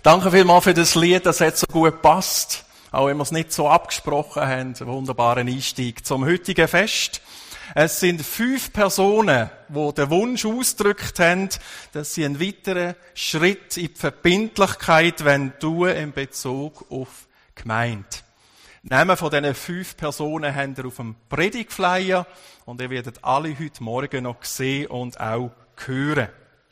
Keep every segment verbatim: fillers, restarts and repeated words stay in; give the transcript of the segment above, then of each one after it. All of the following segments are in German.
Danke vielmals für das Lied, das hat so gut gepasst. Auch wenn wir es nicht so abgesprochen haben. Einen wunderbaren Einstieg zum heutigen Fest. Es sind fünf Personen, die den Wunsch ausgedrückt haben, dass sie einen weiteren Schritt in die Verbindlichkeit tun in Bezug auf die Gemeinde. Die Namen von diesen fünf Personen habt ihr auf dem Predigtflyer und ihr werdet alle heute Morgen noch sehen und auch hören.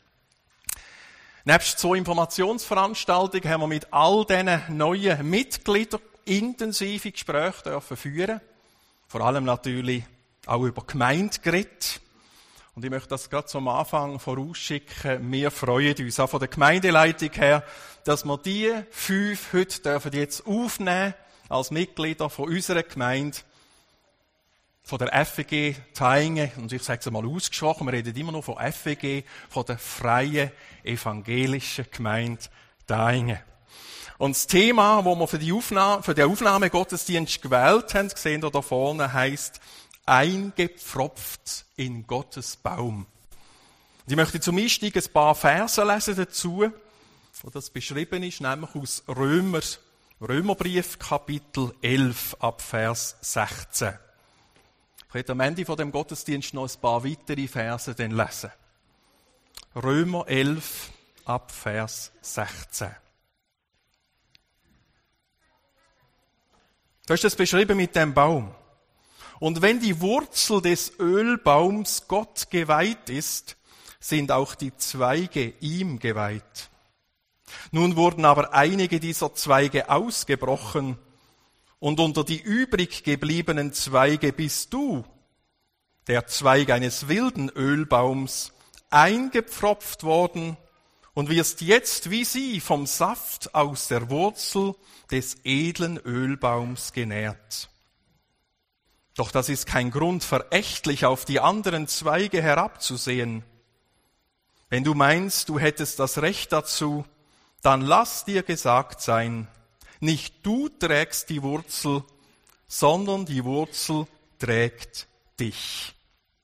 Nebst so Informationsveranstaltungen haben wir mit all diesen neuen Mitgliedern intensive Gespräche dürfen führen. Vor allem natürlich auch über Gemeinde geredet. Und ich möchte das gerade zum Anfang vorausschicken. Wir freuen uns auch von der Gemeindeleitung her, dass wir die fünf heute dürfen jetzt aufnehmen als Mitglieder von unserer Gemeinde, von der F E G Thaingen. Und ich sage es mal ausgesprochen, wir reden immer noch von F E G, von der Freien Evangelischen Gemeinde Thaingen. Und das Thema, das wir für, die Aufnahme, für den Aufnahmegottesdienst gewählt haben, sehen wir da vorne, heisst eingepfropft in Gottes Baum. Und ich möchte zum Einstieg ein paar Verse lesen dazu, wo das beschrieben ist, nämlich aus Römer, Römerbrief, Kapitel elf, ab Vers sechzehn. Ich werde am Ende von dem Gottesdienst noch ein paar weitere Verse dann lesen. Römer elf, ab Vers sechzehn. Da ist das beschrieben mit dem Baum. Und wenn die Wurzel des Ölbaums Gott geweiht ist, sind auch die Zweige ihm geweiht. Nun wurden aber einige dieser Zweige ausgebrochen, und unter die übrig gebliebenen Zweige bist du, der Zweig eines wilden Ölbaums, eingepfropft worden und wirst jetzt wie sie vom Saft aus der Wurzel des edlen Ölbaums genährt. Doch das ist kein Grund, verächtlich auf die anderen Zweige herabzusehen. Wenn du meinst, du hättest das Recht dazu, dann lass dir gesagt sein, nicht du trägst die Wurzel, sondern die Wurzel trägt dich.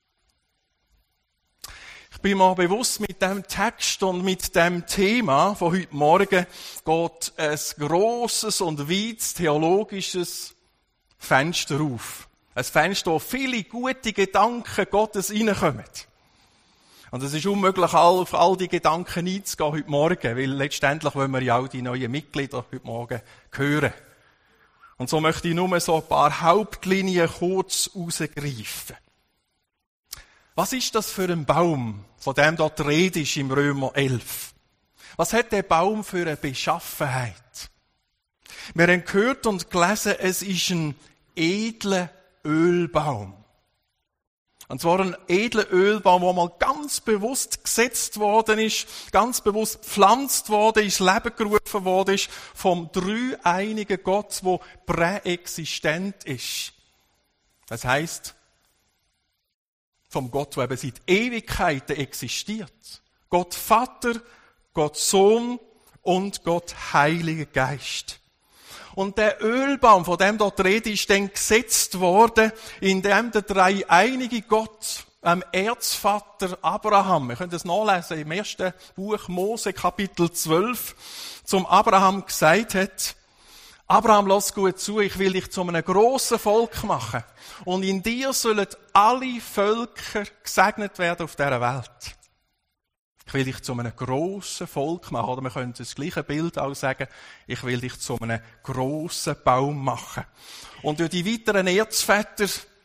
Ich bin mir bewusst, mit dem Text und mit dem Thema von heute Morgen geht ein grosses und weites theologisches Fenster auf. Ein Fenster, wo viele gute Gedanken Gottes reinkommen. Und es ist unmöglich, auf all die Gedanken einzugehen heute Morgen, weil letztendlich wollen wir ja auch die neuen Mitglieder heute Morgen hören. Und so möchte ich nur so ein paar Hauptlinien kurz herausgreifen. Was ist das für ein Baum, von dem dort die Rede ist im Römer elf? Was hat der Baum für eine Beschaffenheit? Wir haben gehört und gelesen, es ist ein edler Ölbaum. Und zwar ein edler Ölbaum, der mal ganz bewusst gesetzt worden ist, ganz bewusst gepflanzt worden ist, Leben gerufen worden ist, vom dreieinigen Gott, der präexistent ist. Das heisst, vom Gott, der eben seit Ewigkeiten existiert. Gott Vater, Gott Sohn und Gott Heiliger Geist. Und der Ölbaum, von dem dort die Rede ist, dann gesetzt worden, indem der dreieinige Gott am Erzvater Abraham, wir können das nachlesen im ersten Buch Mose, Kapitel zwölf, zum Abraham gesagt hat, Abraham, lass gut zu, ich will dich zu einem grossen Volk machen. Und in dir sollen alle Völker gesegnet werden auf dieser Welt. Ich will dich zu einem grossen Volk machen. Oder wir können das gleiche Bild auch sagen, ich will dich zu einem grossen Baum machen. Und durch die weiteren Erzväter,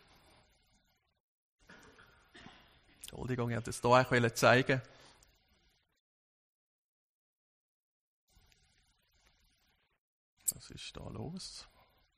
Entschuldigung, ich wollte das hier eigentlich zeigen. Was ist da los?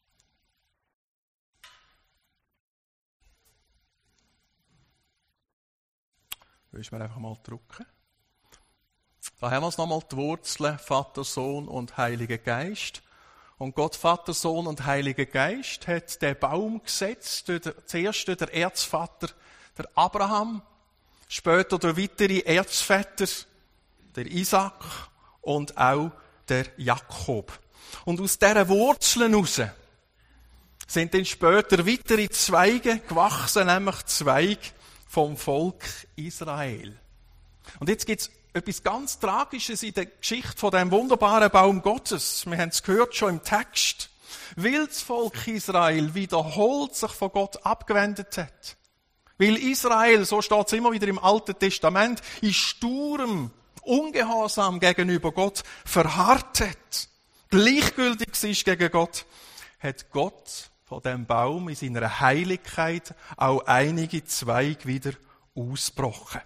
Willst du mir einfach mal drücken? Da haben wir es nochmal, die Wurzeln, Vater, Sohn und Heiliger Geist. Und Gott, Vater, Sohn und Heiliger Geist hat den Baum gesetzt, zuerst durch der Erzvater, der Abraham, später durch weitere Erzväter, der Isaac und auch der Jakob. Und aus diesen Wurzeln heraus sind dann später weitere Zweige gewachsen, nämlich Zweige vom Volk Israel. Und jetzt gibt es etwas ganz Tragisches in der Geschichte von dem wunderbaren Baum Gottes. Wir haben es gehört schon im Text. Weil das Volk Israel wiederholt sich von Gott abgewendet hat. Weil Israel, so steht es immer wieder im Alten Testament, in sturem Ungehorsam gegenüber Gott verharrt hat, gleichgültig ist gegen Gott, hat Gott von dem Baum in seiner Heiligkeit auch einige Zweige wieder ausgebrochen.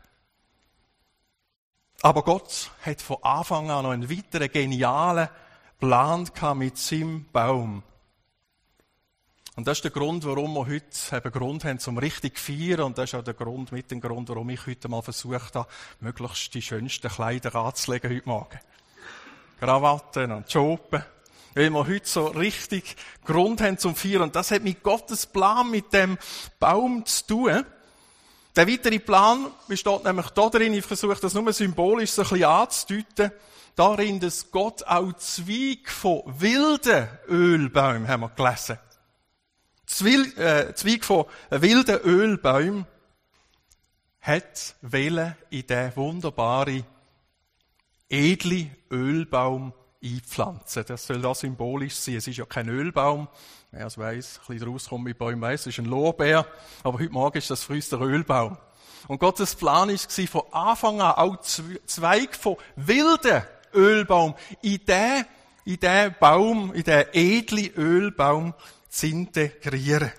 Aber Gott hat von Anfang an noch einen weiteren genialen Plan gehabt mit seinem Baum. Und das ist der Grund, warum wir heute eben Grund haben, zum richtig feiern. Und das ist auch der Grund, mit dem Grund, warum ich heute mal versucht habe, möglichst die schönsten Kleider anzulegen heute Morgen. Krawatten und Schopen. Weil wir heute so richtig Grund haben zum Feiern. Und das hat mit Gottes Plan, mit dem Baum zu tun. Der weitere Plan besteht nämlich darin, ich versuche das nur symbolisch so ein bisschen anzudeuten, darin, dass Gott auch Zweige von wilden Ölbäumen, haben wir gelesen. Zweig, äh, Zweig von wilden Ölbäumen hat wollen in den wunderbaren, edlen Ölbaum einpflanzen. Das soll da symbolisch sein. Es ist ja kein Ölbaum. Wer es weiss, ein bisschen rauskommt mit Bäumen weiss, es ist ein Lorbeer. Aber heute Morgen ist das für uns der Ölbaum. Und Gottes Plan war von Anfang an auch Zweig von wilden Ölbaum in den, in den Baum, in den edlen Ölbaum zu integrieren.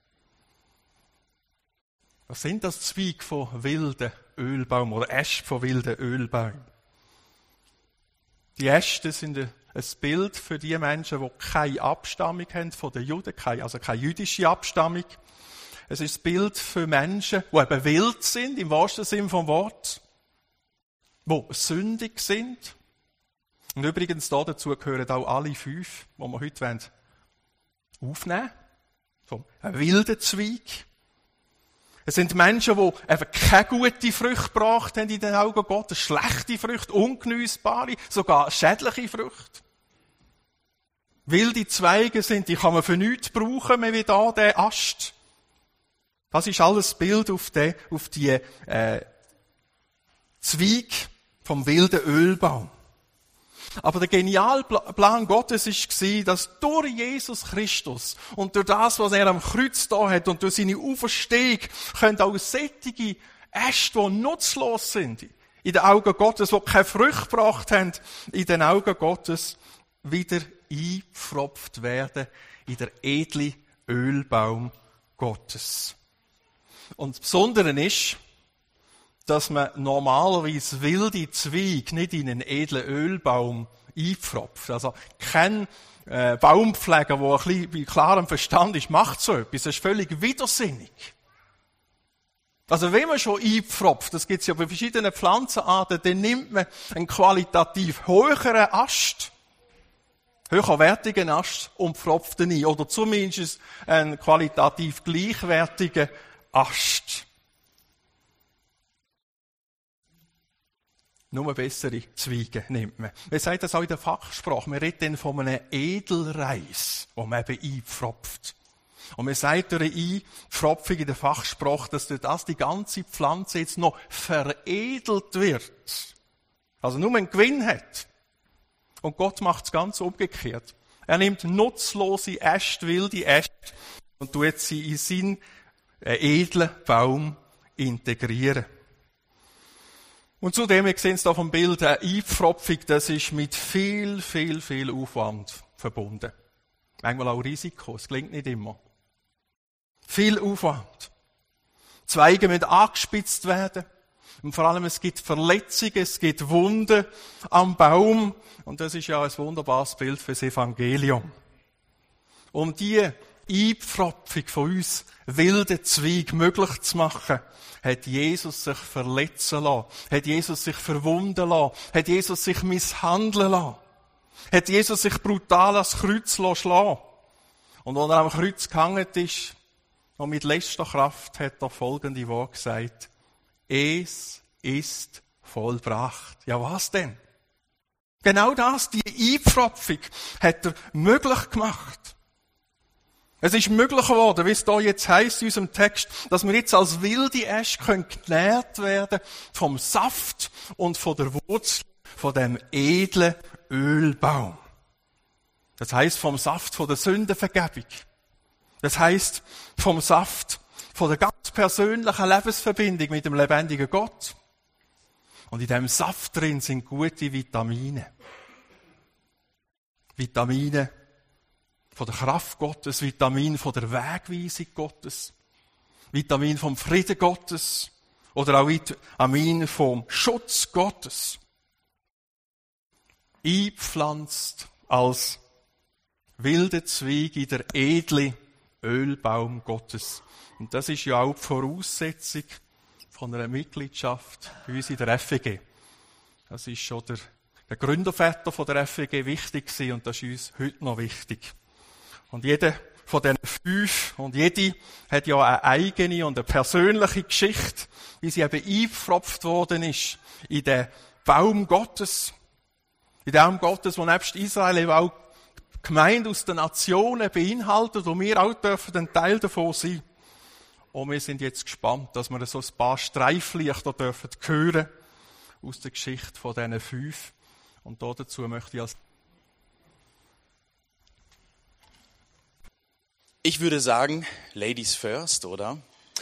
Was sind das Zweige von wilden Ölbaum oder Äste von wilden Ölbäumen? Die Äste sind ein Bild für die Menschen, die keine Abstammung haben von den Juden, also keine jüdische Abstammung. Es ist ein Bild für Menschen, die eben wild sind, im wahrsten Sinne vom Wort, die sündig sind. Und übrigens dazu gehören auch alle fünf, die wir heute aufnehmen wollen, vom wilden Zweig. Es sind Menschen, die eben keine gute Früchte gebracht haben in den Augen Gottes, schlechte Früchte, ungeniessbare, sogar schädliche Früchte. Wilde Zweige sind, die kann man für nichts brauchen, mehr wie da, der Ast. Das ist alles Bild auf die, auf die äh, Zweig vom wilden Ölbaum. Aber der geniale Plan Gottes war, dass durch Jesus Christus und durch das, was er am Kreuz da hat und durch seine Auferstehung, können auch solche Äste, die nutzlos sind, in den Augen Gottes, die keine Früchte gebracht haben, in den Augen Gottes, wieder eingepfropft werden in der edle Ölbaum Gottes. Und das Besondere ist, dass man normalerweise wilde Zweige nicht in einen edlen Ölbaum einpfropft. Also kein äh, Baumpfleger, der ein bisschen bei klarem Verstand ist, macht so etwas. Das ist völlig widersinnig. Also wenn man schon einpfropft, das gibt es ja bei verschiedenen Pflanzenarten, dann nimmt man einen qualitativ höheren Ast, höherwertigen Ast und pfropft ihn ein. Oder zumindest einen qualitativ gleichwertigen Ast. Nur bessere Zweige nimmt man. Man sagt das auch in der Fachsprache. Man redet dann von einem Edelreis, den man eben einpfropft. Und man sagt durch eine Einpfropfung in der Fachsprache, dass durch das die ganze Pflanze jetzt noch veredelt wird. Also nur einen Gewinn hat. Und Gott macht es ganz umgekehrt. Er nimmt nutzlose Äste, wilde Äste und tut sie in seinen edlen Baum integrieren. Und zudem, wir sehen es hier vom Bild, eine Einpfropfung, das ist mit viel, viel, viel Aufwand verbunden. Manchmal auch Risiko, es gelingt nicht immer. Viel Aufwand. Zweige müssen angespitzt werden. Und vor allem, es gibt Verletzungen, es gibt Wunden am Baum. Und das ist ja ein wunderbares Bild für das Evangelium. Um die Einpfropfung von uns wilden Zweig möglich zu machen, hat Jesus sich verletzen lassen, hat Jesus sich verwunden lassen, hat Jesus sich misshandeln lassen, hat Jesus sich brutal ans Kreuz schlagen. Und als er am Kreuz gehangen ist, und mit letzter Kraft hat er folgende Worte gesagt: Es ist vollbracht. Ja, was denn? Genau das, die Einpfropfung, hat er möglich gemacht. Es ist möglich geworden, wie es da jetzt heisst in unserem Text, dass wir jetzt als wilde Äste können genährt werden vom Saft und von der Wurzel von dem edlen Ölbaum. Das heisst vom Saft von der Sündenvergebung. Das heisst vom Saft von der ganz persönlichen Lebensverbindung mit dem lebendigen Gott. Und in diesem Saft drin sind gute Vitamine. Vitamine von der Kraft Gottes, Vitamin von der Wegweisung Gottes, Vitamin vom Frieden Gottes oder auch Vitamin vom Schutz Gottes. Eingepflanzt als wilde Zweige in der edle Ölbaum Gottes. Und das ist ja auch die Voraussetzung von einer Mitgliedschaft bei uns in der F E G. Das ist schon der, der Gründerväter von der F E G wichtig gewesen und das ist uns heute noch wichtig. Und jeder von diesen fünf und jede hat ja eine eigene und eine persönliche Geschichte, wie sie eben eingepfropft worden ist in den Baum Gottes. In dem Baum Gottes, wo nebst Israel eben auch Gemeinde aus den Nationen beinhaltet und wir auch dürfen ein Teil davon sein. Und wir sind jetzt gespannt, dass wir so ein paar Streiflichter dürfen hören aus der Geschichte von diesen fünf. Und dazu möchte ich als Ich würde sagen, Ladies first, oder?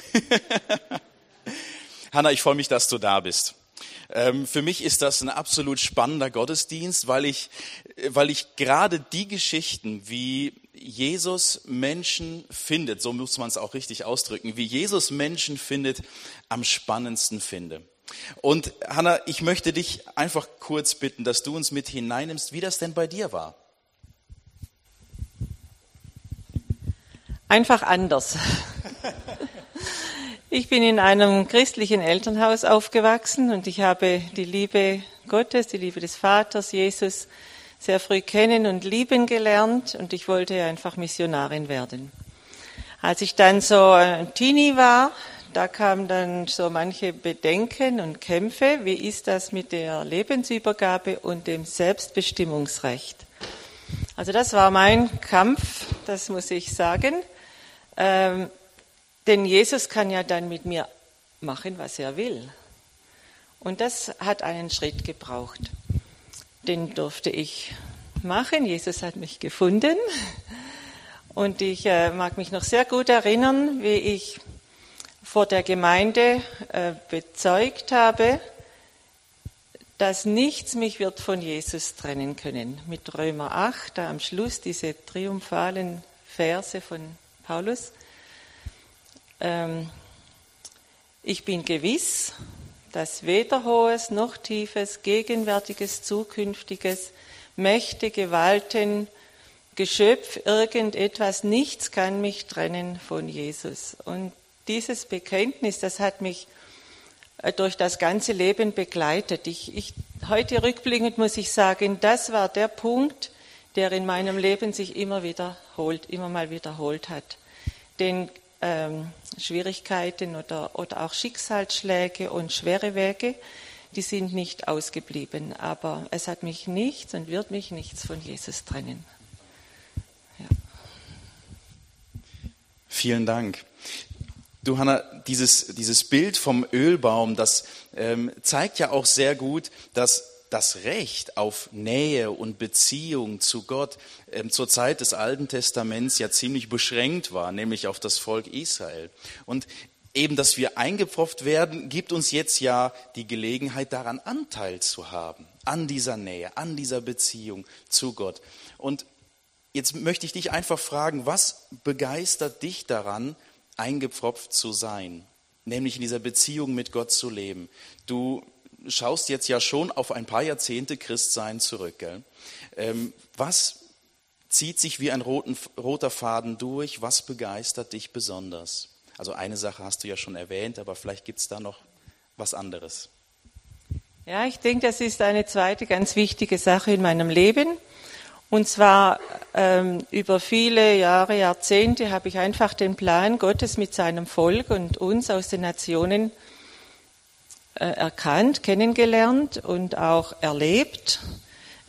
Hanna, ich freue mich, dass du da bist. Ähm, für mich ist das ein absolut spannender Gottesdienst, weil ich, weil ich gerade die Geschichten, wie Jesus Menschen findet, so muss man es auch richtig ausdrücken, wie Jesus Menschen findet, am spannendsten finde. Und Hanna, ich möchte dich einfach kurz bitten, dass du uns mit hineinnimmst, wie das denn bei dir war. Einfach anders. Ich bin in einem christlichen Elternhaus aufgewachsen und ich habe die Liebe Gottes, die Liebe des Vaters, Jesus, sehr früh kennen und lieben gelernt und ich wollte einfach Missionarin werden. Als ich dann so ein Teenie war, da kamen dann so manche Bedenken und Kämpfe. Wie ist das mit der Lebensübergabe und dem Selbstbestimmungsrecht? Also das war mein Kampf, das muss ich sagen. Ähm, denn Jesus kann ja dann mit mir machen, was er will. Und das hat einen Schritt gebraucht. Den durfte ich machen. Jesus hat mich gefunden. Und ich äh, mag mich noch sehr gut erinnern, wie ich vor der Gemeinde äh, bezeugt habe, dass nichts mich wird von Jesus trennen können. Mit Römer acht, da am Schluss diese triumphalen Verse von Paulus. Ähm, ich bin gewiss, dass weder Hohes noch Tiefes, Gegenwärtiges, Zukünftiges, Mächte, Gewalten, Geschöpf, irgendetwas, nichts kann mich trennen von Jesus. Und dieses Bekenntnis, das hat mich durch das ganze Leben begleitet. Ich, ich, heute rückblickend muss ich sagen, das war der Punkt, der in meinem Leben sich immer wiederholt, immer mal wiederholt hat. Denn ähm, Schwierigkeiten oder, oder auch Schicksalsschläge und schwere Wege, die sind nicht ausgeblieben. Aber es hat mich nichts und wird mich nichts von Jesus trennen. Ja. Vielen Dank. Du, Hanna, dieses, dieses Bild vom Ölbaum, das ähm, zeigt ja auch sehr gut, dass das Recht auf Nähe und Beziehung zu Gott ähm, zur Zeit des Alten Testaments ja ziemlich beschränkt war, nämlich auf das Volk Israel. Und eben, dass wir eingepfropft werden, gibt uns jetzt ja die Gelegenheit, daran Anteil zu haben, an dieser Nähe, an dieser Beziehung zu Gott. Und jetzt möchte ich dich einfach fragen, was begeistert dich daran, eingepfropft zu sein, nämlich in dieser Beziehung mit Gott zu leben? Du schaust jetzt ja schon auf ein paar Jahrzehnte Christsein zurück. Gell? Ähm, was zieht sich wie ein roten, roter Faden durch? Was begeistert dich besonders? Also eine Sache hast du ja schon erwähnt, aber vielleicht gibt es da noch was anderes. Ja, ich denke, das ist eine zweite ganz wichtige Sache in meinem Leben. Und zwar ähm, über viele Jahre, Jahrzehnte habe ich einfach den Plan Gottes mit seinem Volk und uns aus den Nationen äh, erkannt, kennengelernt und auch erlebt.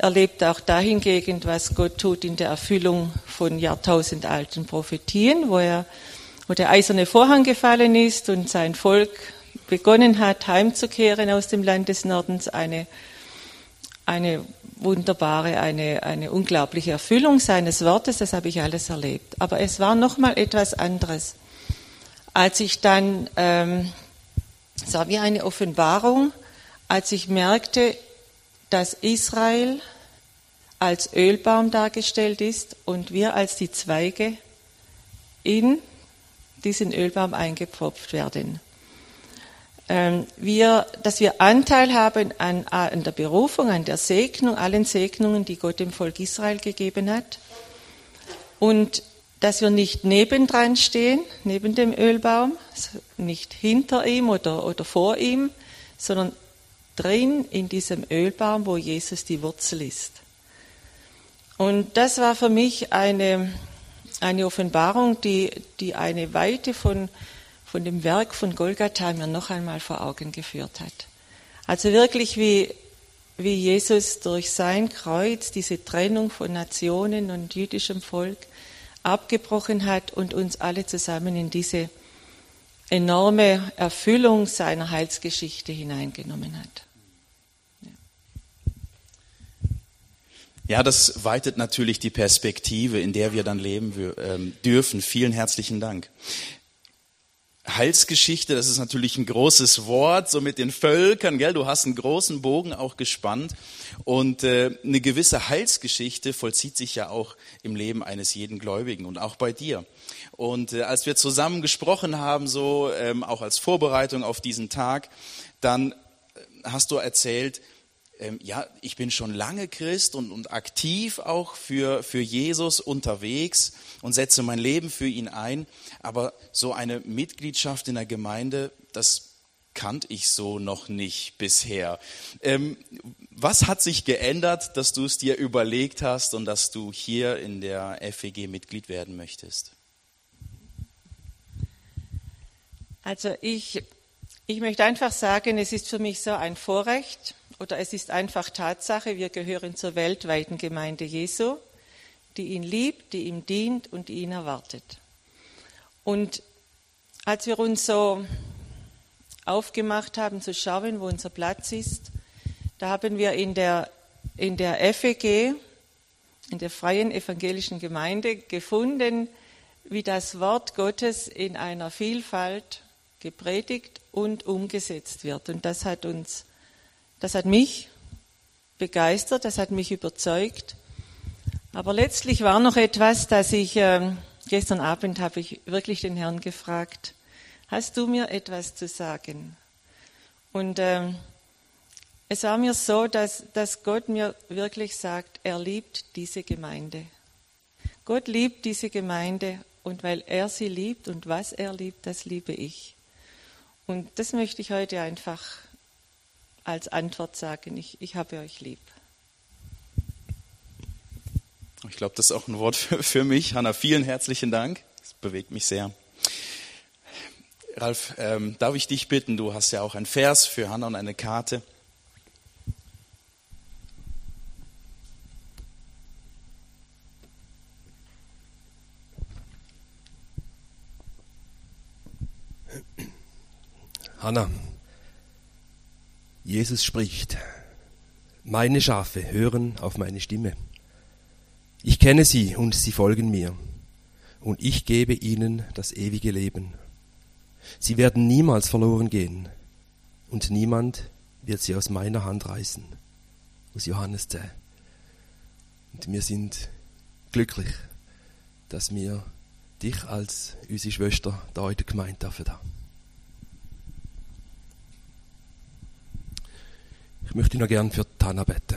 erlebt auch dahingegen, was Gott tut in der Erfüllung von jahrtausendalten Prophetien, wo er, wo der eiserne Vorhang gefallen ist und sein Volk begonnen hat, heimzukehren aus dem Land des Nordens, eine, eine wunderbare, eine, eine unglaubliche Erfüllung seines Wortes, das habe ich alles erlebt. Aber es war noch mal etwas anderes. Als ich dann, ähm, es war wie eine Offenbarung, als ich merkte, dass Israel als Ölbaum dargestellt ist und wir als die Zweige in diesen Ölbaum eingepfropft werden. Ähm, wir, dass wir Anteil haben an, an der Berufung, an der Segnung, allen Segnungen, die Gott dem Volk Israel gegeben hat. Und dass wir nicht nebendran stehen, neben dem Ölbaum, nicht hinter ihm oder, oder vor ihm, sondern drin in diesem Ölbaum, wo Jesus die Wurzel ist. Und das war für mich eine, eine Offenbarung, die, die eine Weite von, von dem Werk von Golgatha mir noch einmal vor Augen geführt hat. Also wirklich wie, wie Jesus durch sein Kreuz diese Trennung von Nationen und jüdischem Volk abgebrochen hat und uns alle zusammen in diese enorme Erfüllung seiner Heilsgeschichte hineingenommen hat. Ja. Ja, das weitet natürlich die Perspektive, in der wir dann leben dürfen. Vielen herzlichen Dank. Heilsgeschichte, das ist natürlich ein großes Wort, so mit den Völkern, gell? Du hast einen großen Bogen auch gespannt und äh, eine gewisse Heilsgeschichte vollzieht sich ja auch im Leben eines jeden Gläubigen und auch bei dir. Und äh, als wir zusammen gesprochen haben, so ähm, auch als Vorbereitung auf diesen Tag, dann hast du erzählt, ähm, ja, ich bin schon lange Christ und, und aktiv auch für, für Jesus unterwegs und setze mein Leben für ihn ein, aber so eine Mitgliedschaft in der Gemeinde, das kannte ich so noch nicht bisher. Ähm, was hat sich geändert, dass du es dir überlegt hast und dass du hier in der F E G Mitglied werden möchtest? Also ich, ich möchte einfach sagen, es ist für mich so ein Vorrecht oder es ist einfach Tatsache, wir gehören zur weltweiten Gemeinde Jesu, die ihn liebt, die ihm dient und die ihn erwartet. Und als wir uns so aufgemacht haben zu schauen, wo unser Platz ist, da haben wir in der, in der F E G, in der Freien Evangelischen Gemeinde, gefunden, wie das Wort Gottes in einer Vielfalt gepredigt und umgesetzt wird. Und das hat uns, das hat mich begeistert, das hat mich überzeugt. Aber letztlich war noch etwas, dass ich, äh, gestern Abend habe ich wirklich den Herrn gefragt, hast du mir etwas zu sagen? Und äh, es war mir so, dass, dass Gott mir wirklich sagt, er liebt diese Gemeinde. Gott liebt diese Gemeinde und weil er sie liebt und was er liebt, das liebe ich. Und das möchte ich heute einfach als Antwort sagen, ich, ich habe euch lieb. Ich glaube, das ist auch ein Wort für, für mich. Hanna, vielen herzlichen Dank. Das bewegt mich sehr. Ralf, ähm, darf ich dich bitten, du hast ja auch einen Vers für Hanna und eine Karte. Hanna, Jesus spricht, meine Schafe hören auf meine Stimme. Ich kenne sie und sie folgen mir, und ich gebe ihnen das ewige Leben. Sie werden niemals verloren gehen, und niemand wird sie aus meiner Hand reißen. Aus Johannes zehn. Und wir sind glücklich, dass wir dich als unsere Schwester da in der Gemeinde dürfen haben. Ich möchte noch gern für Hanna beten.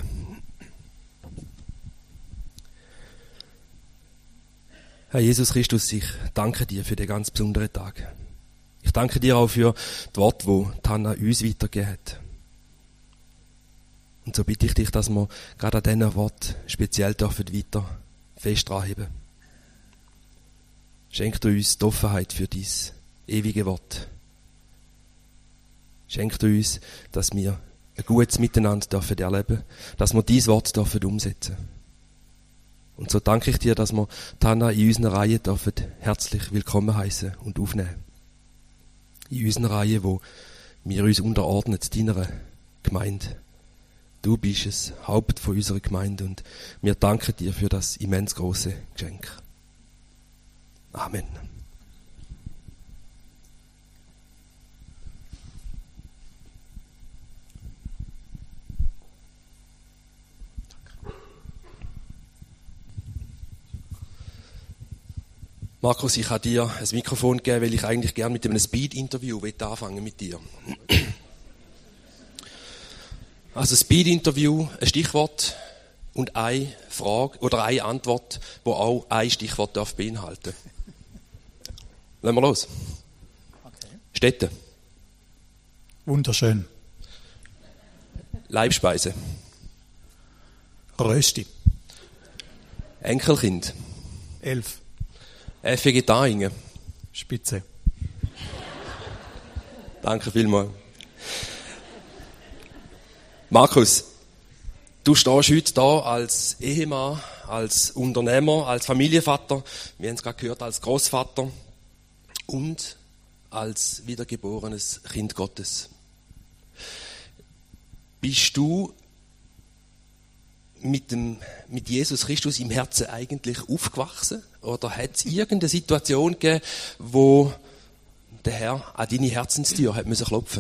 Herr Jesus Christus, ich danke dir für den ganz besonderen Tag. Ich danke dir auch für die Worte, die Hanna uns weitergegeben hat. Und so bitte ich dich, dass wir gerade an diesen Worten speziell dürfen weiter fest dranheben. Schenk du uns die Offenheit für dein ewige Wort. Schenk du uns, dass wir ein gutes Miteinander dürfen erleben, dass wir dieses Wort dürfen umsetzen. Und so danke ich dir, dass wir Tana in unserer Reihe dürfen herzlich willkommen heißen und aufnehmen. In unserer Reihe, wo wir uns unterordnen deiner Gemeinde. Du bist das Haupt von unserer Gemeinde und wir danken dir für das immens große Geschenk. Amen. Markus, ich habe dir ein Mikrofon gegeben, weil ich eigentlich gerne mit einem Speed-Interview anfangen mit dir. Also Speed-Interview, ein Stichwort und eine Frage oder eine Antwort, die auch ein Stichwort darf beinhalten. Lassen wir los. Okay. Städte. Wunderschön. Leibspeise. Rösti. Enkelkind. Elf. F G Daingen. Spitze. Danke vielmals. Markus, du stehst heute da als Ehemann, als Unternehmer, als Familienvater, wir haben es gerade gehört, als Großvater und als wiedergeborenes Kind Gottes. Bist du mit, dem, mit Jesus Christus im Herzen eigentlich aufgewachsen? Oder hat es irgendeine Situation gegeben, wo der Herr an deine Herzenstür hat müssen klopfen?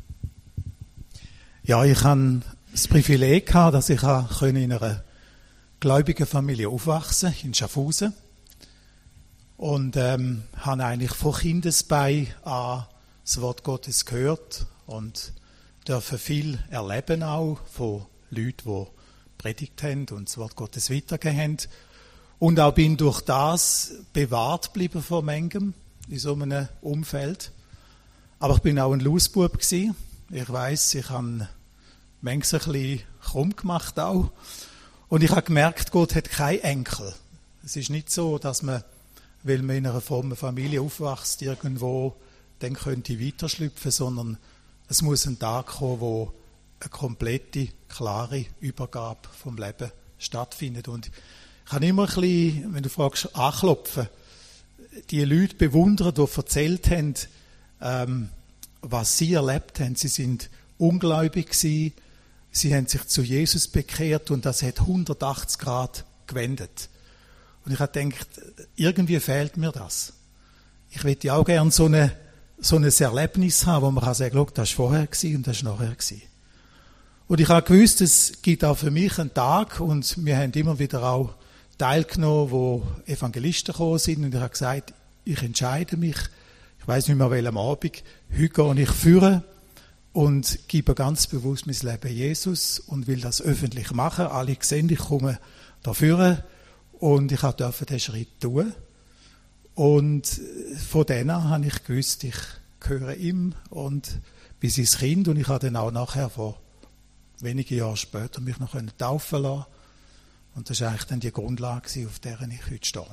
Ja, ich hatte das Privileg gehabt, dass ich in einer gläubigen Familie aufwachsen konnte, in Schaffhausen. Und ähm, habe eigentlich von Kindesbein an das Wort Gottes gehört und dürfen viel erleben auch von Leuten, die predigt haben und das Wort Gottes weitergegeben haben. Und auch bin durch das bewahrt geblieben von manchem in so einem Umfeld. Aber ich bin auch ein Lausbub gewesen. Ich weiss, ich habe manchmal ein bisschen krumm gemacht auch. Und ich habe gemerkt, Gott hat keinen Enkel. Es ist nicht so, dass man, weil man in einer frommen Familie aufwächst, irgendwo dann könnte weiterschlüpfen, sondern es muss ein Tag kommen, wo eine komplette, klare Übergabe vom Leben stattfindet. Und ich kann immer ein bisschen, wenn du fragst, anklopfen, die Leute bewundern, die erzählt haben, ähm, was sie erlebt haben. Sie sind ungläubig gewesen, sie haben sich zu Jesus bekehrt und das hat hundertachtzig Grad gewendet. Und ich habe gedacht, irgendwie fehlt mir das. Ich möchte auch gerne so, eine, so ein Erlebnis haben, wo man kann sagen, das war vorher und das war nachher. Und ich habe gewusst, es gibt auch für mich einen Tag und wir haben immer wieder auch teilgenommen, wo Evangelisten gekommen sind und ich habe gesagt, ich entscheide mich, ich weiss nicht mehr welchem Abend, heute gehe ich führen und gebe ganz bewusst mein Leben Jesus und will das öffentlich machen. Alle sehen, ich komme da führen und ich durfte diesen Schritt tun. Und von denen habe ich gewusst, ich gehöre ihm und bin sein Kind und ich habe dann auch nachher vor wenigen Jahren später mich noch taufen lassen. Und das war eigentlich dann die Grundlage, auf der ich heute stehe.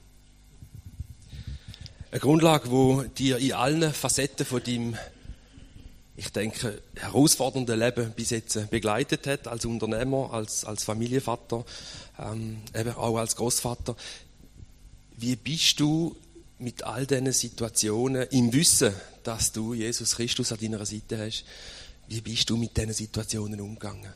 Eine Grundlage, die dir in allen Facetten von deinem, ich denke, herausfordernden Leben bis jetzt begleitet hat, als Unternehmer, als, als Familienvater, ähm, eben auch als Großvater. Wie bist du mit all diesen Situationen, im Wissen, dass du Jesus Christus an deiner Seite hast, wie bist du mit diesen Situationen umgegangen?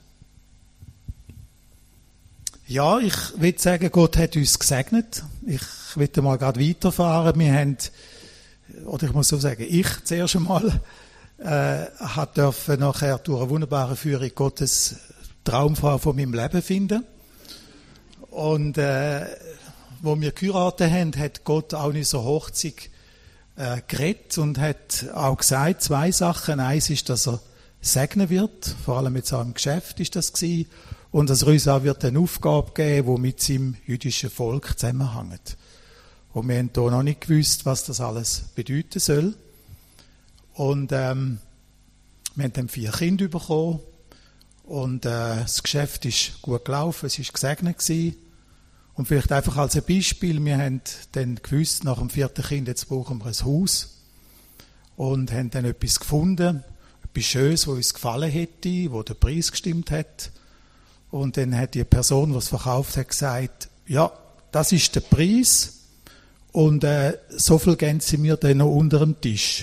Ja, ich würde sagen, Gott hat uns gesegnet. Ich will mal gerade weiterfahren. Wir haben, oder ich muss so sagen, ich zuerst einmal, äh, hat dürfen nachher durch eine wunderbare Führung Gottes Traumfrau von meinem Leben finden. Und, äh, wo wir geheiratet haben, hat Gott auch in so Hochzeit, äh, geredet und hat auch gesagt, zwei Sachen. Eins ist, dass er segnen wird. Vor allem mit seinem Geschäft ist das gewesen. Und dass er uns auch wird eine Aufgabe geben, die mit seinem jüdischen Volk zusammenhängt. Und wir haben hier noch nicht gewusst, was das alles bedeuten soll. Und ähm, wir haben dann vier Kinder bekommen. Und äh, das Geschäft ist gut gelaufen, es war gesegnet gewesen. Und vielleicht einfach als ein Beispiel, wir haben dann gewusst, nach dem vierten Kind, jetzt brauchen wir ein Haus. Und haben dann etwas gefunden, Bischös, wo uns gefallen hätte, wo der Preis gestimmt hat. Und dann hat die Person, die es verkauft hat, gesagt, ja, das ist der Preis und äh, so viel geben sie mir dann noch unter dem Tisch.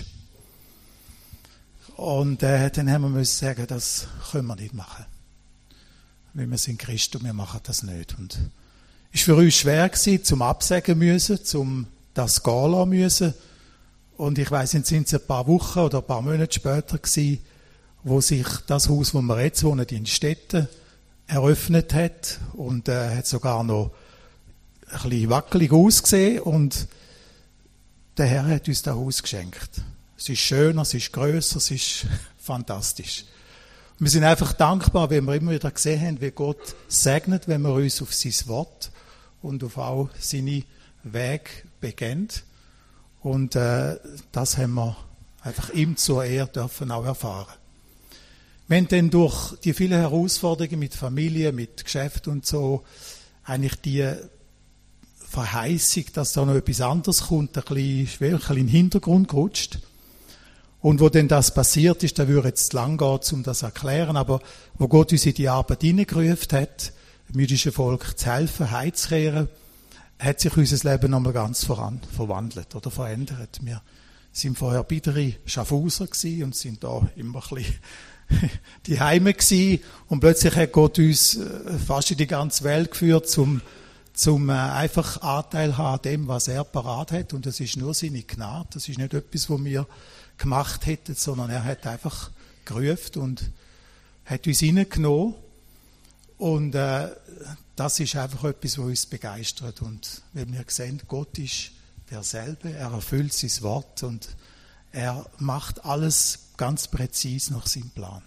Und äh, dann haben wir müssen sagen, das können wir nicht machen. Weil wir sind Christen und wir machen das nicht. Und es war für uns schwer gewesen, zum Absagen müssen, zum das gehen lassen müssen. Und ich weiss nicht, sind es ein paar Wochen oder ein paar Monate später gewesen, wo sich das Haus, wo wir jetzt wohnen, in Städten, eröffnet hat und äh, hat sogar noch ein bisschen wackelig ausgesehen und der Herr hat uns das Haus geschenkt. Es ist schöner, es ist grösser, es ist fantastisch. Wir sind einfach dankbar, wenn wir immer wieder gesehen haben, wie Gott segnet, wenn wir uns auf sein Wort und auf auch seine Wege begeben. Und äh, das haben wir einfach ihm zur Ehre dürfen auch erfahren. Wenn dann durch die vielen Herausforderungen mit Familie, mit Geschäft und so, eigentlich die Verheißung, dass da noch etwas anderes kommt, ein bisschen schwer, ein bisschen in den Hintergrund gerutscht. Und wo denn das passiert ist, da würde jetzt lang gehen, um das zu erklären, aber wo Gott uns in die Arbeit hineingerufen hat, dem jüdischen Volk zu helfen, heimzukehren, hat sich unser Leben nochmal ganz voran verwandelt oder verändert. Wir sind vorher bittere Schaffhauser gewesen und sind da immer ein bisschen die Heime gsi und plötzlich hat Gott uns fast in die ganze Welt geführt, zum, zum einfach Anteil haben an dem, was er parat hat. Und das ist nur seine Gnade. Das ist nicht etwas, was wir gemacht hätten, sondern er hat einfach gerufen und hat uns hineingenommen. Und äh, das ist einfach etwas, was uns begeistert. Und wenn wir sehen, Gott ist derselbe, er erfüllt sein Wort und er macht alles ganz präzise nach seinem Plan.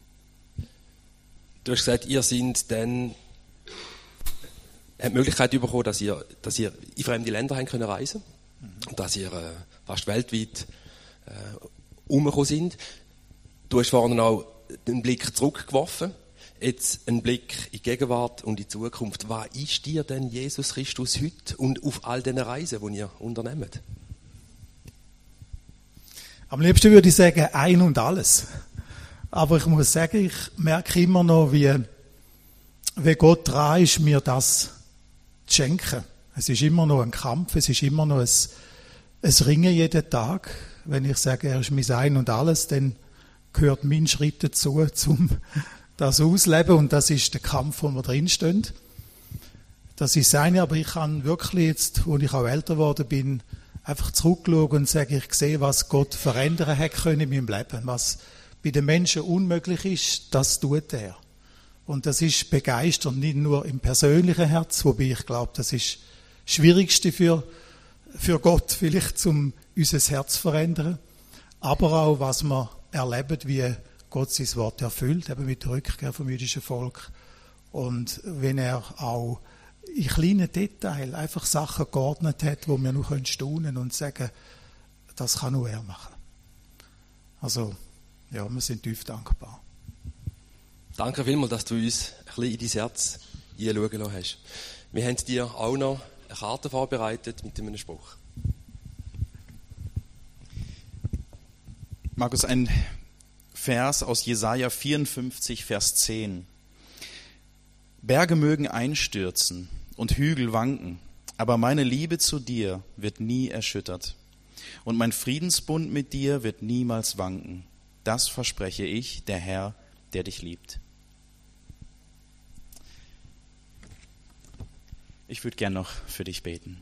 Du hast gesagt, ihr seid dann habt die Möglichkeit bekommen, dass ihr, dass ihr in fremde Länder haben können reisen und mhm. dass ihr äh, fast weltweit äh, umgekommen sind. Du hast vorhin auch den Blick zurückgeworfen, jetzt einen Blick in die Gegenwart und in die Zukunft. Was ist dir denn Jesus Christus heute und auf all diesen Reisen, die ihr unternehmt? Am liebsten würde ich sagen, ein und alles. Aber ich muss sagen, ich merke immer noch, wie, wie Gott dran ist, mir das zu schenken. Es ist immer noch ein Kampf, es ist immer noch ein, ein Ringen jeden Tag. Wenn ich sage, er ist mein Ein und alles, dann gehört mein Schritt dazu, um das auszuleben. Und das ist der Kampf, wo wir drinstehen. Das ist das eine, aber ich kann wirklich jetzt, wo ich auch älter geworden bin, einfach zurückschauen und sagen, ich sehe, was Gott verändern hat können in meinem Leben. Was bei den Menschen unmöglich ist, das tut er. Und das ist begeisternd, nicht nur im persönlichen Herz, wobei ich glaube, das ist das Schwierigste für, für Gott, vielleicht, um unser Herz zu verändern. Aber auch, was wir erleben, wie Gott sein Wort erfüllt, eben mit der Rückkehr vom jüdischen Volk. Und wenn er auch in kleinen Details einfach Sachen geordnet hat, wo wir noch staunen und sagen, das kann nur er machen. Also, ja, wir sind tief dankbar. Danke vielmals, dass du uns ein bisschen in dein Herz hinschauen lassen hast. Wir haben dir auch noch eine Karte vorbereitet mit einem Spruch. Markus, ein Vers aus Jesaja vierundfünfzig, Vers zehn. Berge mögen einstürzen und Hügel wanken, aber meine Liebe zu dir wird nie erschüttert. Und mein Friedensbund mit dir wird niemals wanken. Das verspreche ich, der Herr, der dich liebt. Ich würde gern noch für dich beten.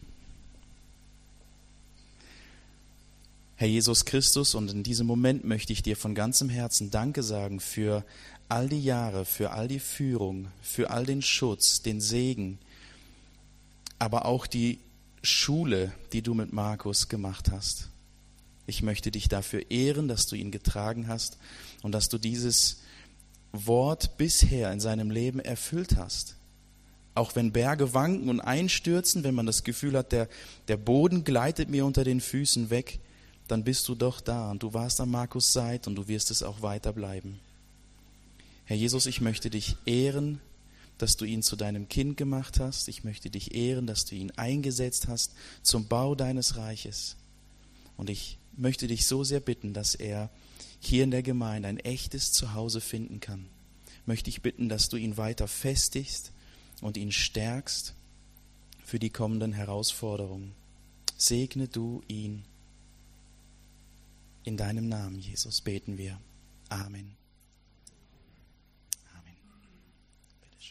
Herr Jesus Christus, und in diesem Moment möchte ich dir von ganzem Herzen Danke sagen für all die Jahre, für all die Führung, für all den Schutz, den Segen, aber auch die Schule, die du mit Markus gemacht hast. Ich möchte dich dafür ehren, dass du ihn getragen hast und dass du dieses Wort bisher in seinem Leben erfüllt hast. Auch wenn Berge wanken und einstürzen, wenn man das Gefühl hat, der, der Boden gleitet mir unter den Füßen weg, dann bist du doch da und du warst an Markus' Seite und du wirst es auch weiter bleiben. Herr Jesus, ich möchte dich ehren, dass du ihn zu deinem Kind gemacht hast. Ich möchte dich ehren, dass du ihn eingesetzt hast zum Bau deines Reiches. Und ich möchte dich so sehr bitten, dass er hier in der Gemeinde ein echtes Zuhause finden kann, möchte ich bitten, dass du ihn weiter festigst und ihn stärkst für die kommenden Herausforderungen. Segne du ihn. In deinem Namen, Jesus, beten wir. Amen. Amen. Bitteschön.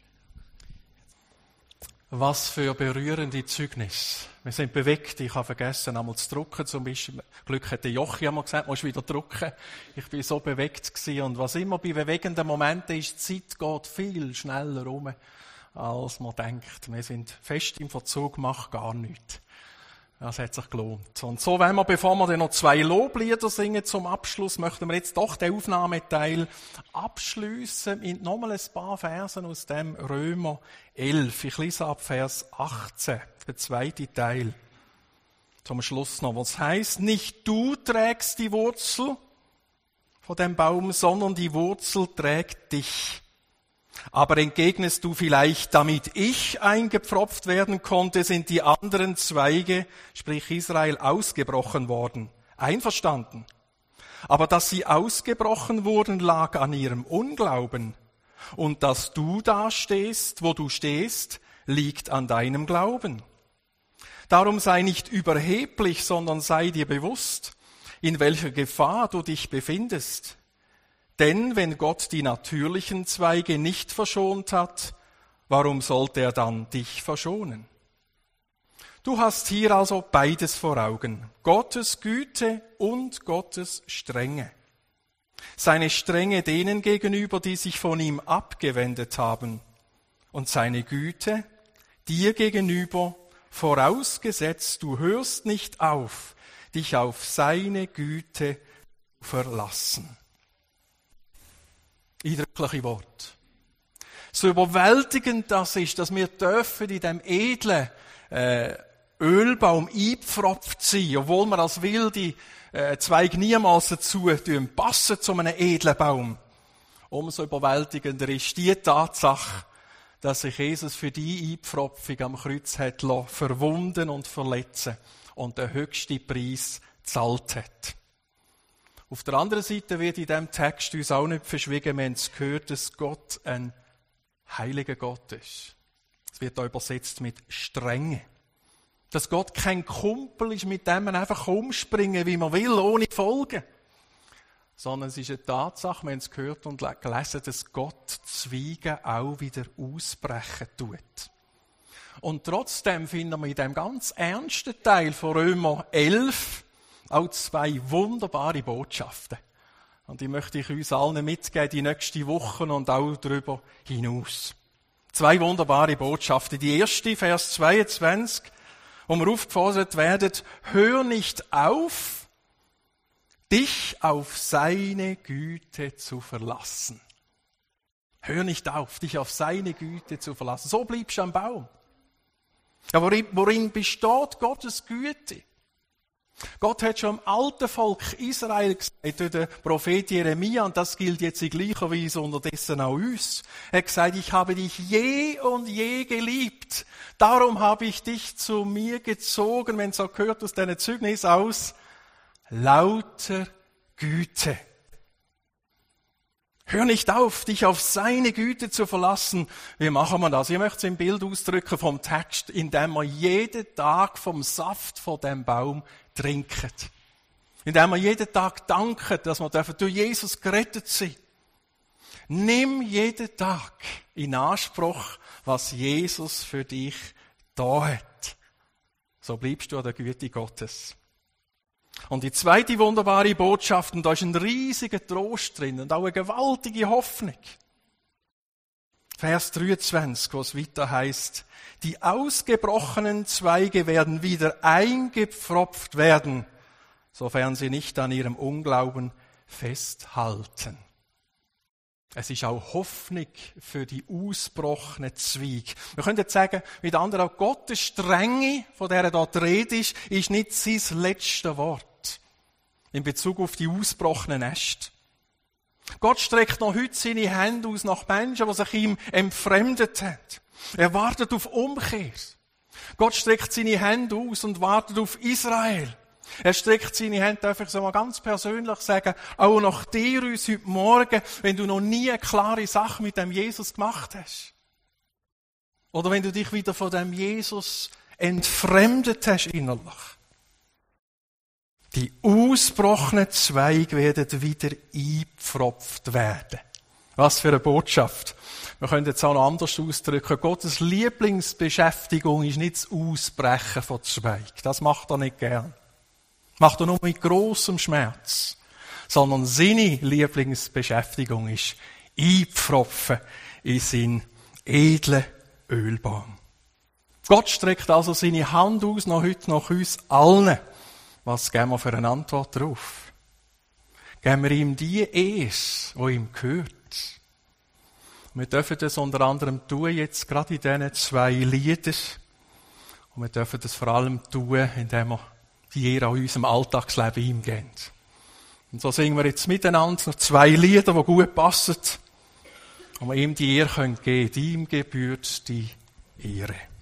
Was für berührende Zeugnis. Wir sind bewegt. Ich habe vergessen, einmal zu drucken. Zum Beispiel, Glück hat der Jochi einmal gesagt, musst wieder drucken. Ich bin so bewegt gewesen. Und was immer bei bewegenden Momenten ist, die Zeit geht viel schneller um, als man denkt. Wir sind fest im Verzug, macht gar nichts. Das hat sich gelohnt. Und so wollen wir, bevor wir dann noch zwei Loblieder singen zum Abschluss, möchten wir jetzt doch den Aufnahmeteil abschliessen mit nochmal ein paar Versen aus dem Römer elf. Ich lese ab Vers achtzehn, der zweite Teil. Zum Schluss noch. Was heißt, nicht du trägst die Wurzel von dem Baum, sondern die Wurzel trägt dich. Aber entgegnest du vielleicht, damit ich eingepfropft werden konnte, sind die anderen Zweige, sprich Israel, ausgebrochen worden. Einverstanden. Aber dass sie ausgebrochen wurden, lag an ihrem Unglauben. Und dass du da stehst, wo du stehst, liegt an deinem Glauben. Darum sei nicht überheblich, sondern sei dir bewusst, in welcher Gefahr du dich befindest. Denn wenn Gott die natürlichen Zweige nicht verschont hat, warum sollte er dann dich verschonen? Du hast hier also beides vor Augen, Gottes Güte und Gottes Strenge. Seine Strenge denen gegenüber, die sich von ihm abgewendet haben, und seine Güte dir gegenüber, vorausgesetzt du hörst nicht auf, dich auf seine Güte zu verlassen. Eindrückliche Wort. So überwältigend das ist, dass wir dürfen in diesem edlen äh, Ölbaum eingepfropft sein, obwohl wir als wilde äh, Zweige niemals dazu tun, passen zu einem edlen Baum. Umso überwältigender ist die Tatsache, dass sich Jesus für die Einpfropfung am Kreuz hat lassen, verwunden und verletzen und den höchsten Preis gezahlt hat. Auf der anderen Seite wird in diesem Text uns auch nicht verschwiegen, wir haben es gehört, dass Gott ein heiliger Gott ist. Es wird da übersetzt mit Strenge. Dass Gott kein Kumpel ist, mit dem man einfach umspringen, wie man will, ohne Folgen. Sondern es ist eine Tatsache, wir haben es gehört und gelesen, dass Gott Zweige auch wieder ausbrechen tut. Und trotzdem finden wir in dem ganz ernsten Teil von Römer elf auch zwei wunderbare Botschaften. Und die möchte ich uns allen mitgeben, die nächste Woche und auch darüber hinaus. Zwei wunderbare Botschaften. Die erste, Vers zweiundzwanzig, wo wir aufgefordert werden, hör nicht auf, dich auf seine Güte zu verlassen. Hör nicht auf, dich auf seine Güte zu verlassen. So bleibst du am Baum. Ja, worin, worin besteht Gottes Güte? Gott hat schon am alten Volk Israel gesagt, durch den Prophet Jeremia, und das gilt jetzt in gleicher Weise unterdessen auch uns. Er hat gesagt, ich habe dich je und je geliebt. Darum habe ich dich zu mir gezogen, wenn es so gehört aus diesen Zeugnis aus, lauter Güte. Hör nicht auf, dich auf seine Güte zu verlassen. Wie machen wir das? Ich möchte es im Bild ausdrücken vom Text, indem wir jeden Tag vom Saft von dem Baum trinken. Indem wir jeden Tag danken, dass wir durch Jesus gerettet sind. Nimm jeden Tag in Anspruch, was Jesus für dich da hat. So bleibst du an der Güte Gottes. Und die zweite wunderbare Botschaft, und da ist ein riesiger Trost drin und auch eine gewaltige Hoffnung. Vers dreiundzwanzig, wo es weiter heißt, die ausgebrochenen Zweige werden wieder eingepfropft werden, sofern sie nicht an ihrem Unglauben festhalten. Es ist auch Hoffnung für die ausgebrochenen Zweige. Wir können jetzt sagen, mit anderen auch Gottes Strenge, von der er dort redet, ist nicht sein letztes Wort in Bezug auf die ausgebrochenen Äste. Gott streckt noch heute seine Hände aus nach Menschen, die sich ihm entfremdet haben. Er wartet auf Umkehr. Gott streckt seine Hände aus und wartet auf Israel. Er streckt seine Hände, darf ich so mal ganz persönlich sagen, auch nach dir uns heute Morgen, wenn du noch nie eine klare Sache mit dem Jesus gemacht hast. Oder wenn du dich wieder von dem Jesus entfremdet hast innerlich. Die ausgebrochenen Zweige werden wieder eingepfropft werden. Was für eine Botschaft. Wir können jetzt auch noch anders ausdrücken. Gottes Lieblingsbeschäftigung ist nicht das Ausbrechen von Zweig. Das macht er nicht gern. Macht er nur mit grossem Schmerz. Sondern seine Lieblingsbeschäftigung ist einpfropfen in seinen edlen Ölbaum. Gott streckt also seine Hand aus, noch heute nach uns allen. Was geben wir für eine Antwort darauf? Geben wir ihm die Ehre, die ihm gehört. Wir dürfen das unter anderem tun, jetzt gerade in diesen zwei Liedern. Und wir dürfen das vor allem tun, indem wir die Ehre an unserem Alltagsleben ihm geben. Und so singen wir jetzt miteinander noch zwei Lieder, die gut passen. Und wir ihm die Ehre geben können. Ihm gebührt die Ehre.